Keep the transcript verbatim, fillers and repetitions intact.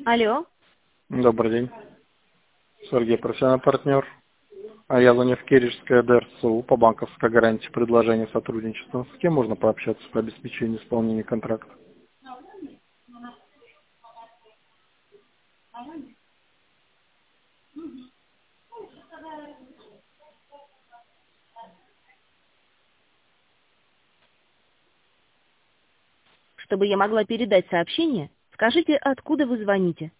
Алло. Добрый день. Сергей, профессиональный партнер. А я звоню в Киришское ДРЦУ по банковской гарантии предложения сотрудничества. С кем можно пообщаться по обеспечению исполнения контракта? Чтобы я могла передать сообщение, скажите, откуда вы звоните.